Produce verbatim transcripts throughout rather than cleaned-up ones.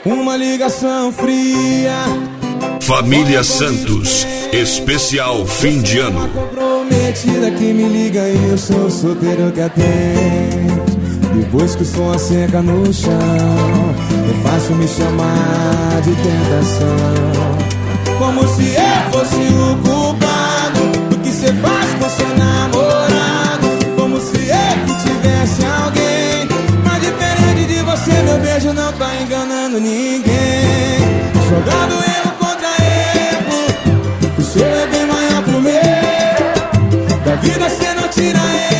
Uma ligação fria. Família Santos, especial fim de ano. Uma comprometida que me liga e eu sou solteiro que atende. Depois que o som seca no chão, é fácil me chamar de tentação. Como se eu fosse o culpado do que cê faz com seu namorado. Como se eu que tivesse alguém. Mas diferente de você, meu beijo não tá enganando ninguém. Jogando erro contra erro, o seu é bem maior que o meu. Da vida cê não tira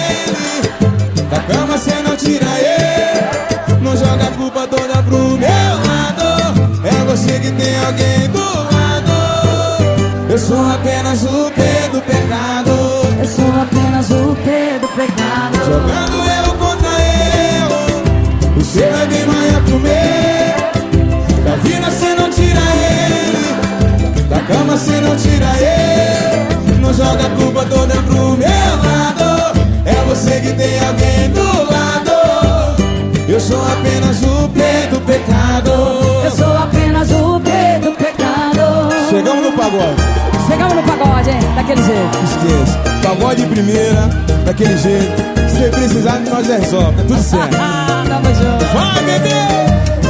ele, da cama cê não tira ele. Não joga a culpa toda pro meu lado. É você que tem alguém do lado. Eu sou apenas o P do pecado. Eu sou apenas o P do pecado. Jogando erro contra erro, o seu é bem maior que o meu. Da vida cê não tira ele, da cama cê não tira ele. Não joga a culpa toda pro meu lado. É você que tem alguém do lado. Eu sou apenas o P do pecado. Eu sou apenas o P do pecado. Chegamos no pagode. Chegamos no pagode, hein? Daquele jeito. Esqueça. Pagode de primeira, daquele jeito. Se precisar, nós resolve. Tá tudo certo. Tamo junto. Vai, bebê!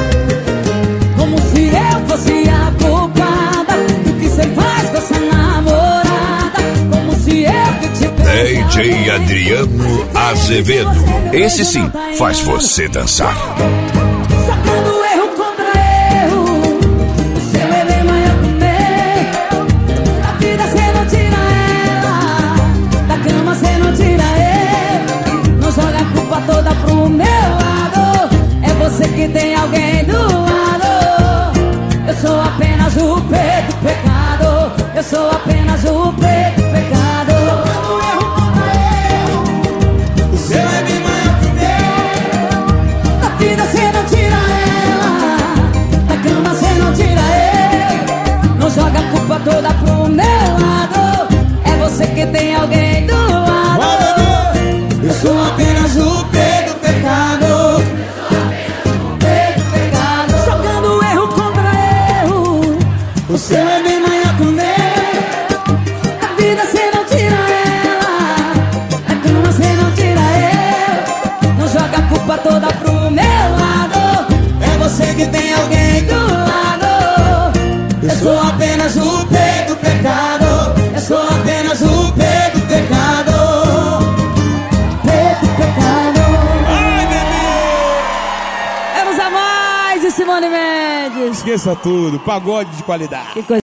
Como se eu fosse a culpada do que cê faz com essa namorada. Como se eu que te D J Adriano Azevedo. Esse sim faz você dançar. Sacando erro contra erro, o seu é bem maior que o meu. Da vida cê não tira ela, da cama cê não tira ele. Não joga a culpa toda pro meu lado. É você que tem alguém do lado. Eu sou apenas o P do pecado. Eu sou apenas o P do pecado. Sacando erro contra erro, O seu é bem maior que o meu. da vida cê não tira ela, da cama cê não tira ele. Não joga a culpa toda pro meu lado. É você que tem alguém do lado. Vai, bebê! Eu sou apenas o P do pecado. P do pecado. Jogando erro contra erro, O seu é bem maior que o meu. da vida cê não tira ela, da cama cê não tira ele. Não joga a culpa toda pro meu lado. É você que tem alguém do lado. Eu sou apenas o P do pecado. Eu sou apenas o P do pecado. P do pecado. Ai, bebê! Vamos a mais de Simone Mendes. Esqueça tudo, pagode de qualidade. Que coisa.